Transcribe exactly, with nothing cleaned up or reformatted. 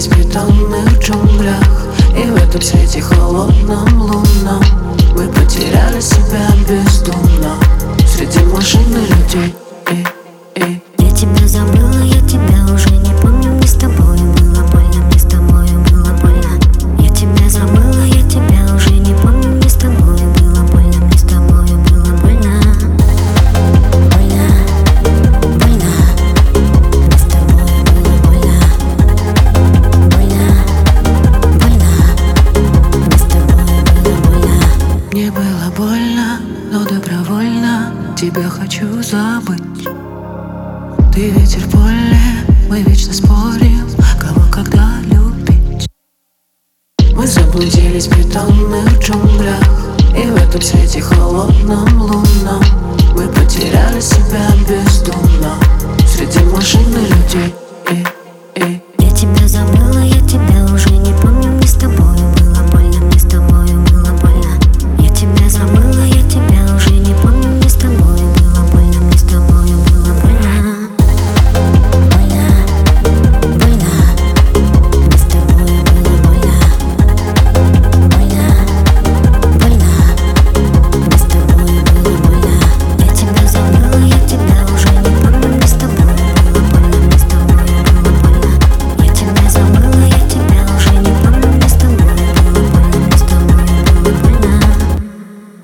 заблудились в бетонных джунглях, и в этом свете холодном лунном мы потеряли себя бездумно среди машин и людей. И, и. Я тебя забыла, я тебя уже не помню. Мне с тобой было больно, мне с тобой было больно. Я тебя забыла, я тебя уже не помню. Мне с тобой было больно, мне с тобой было больно. Больно, больно. Мне с тобой было больно. Больно, больно. Мне с тобой было больно. Мне было больно, но добровольно тебя хочу забыть. Ты ветер в поле, мы вечно спорим, кого когда любить. Мы заблудились в бетонных джунглях, и в этом свете холодном лунном мы потеряли себя бездумно среди машин и людей.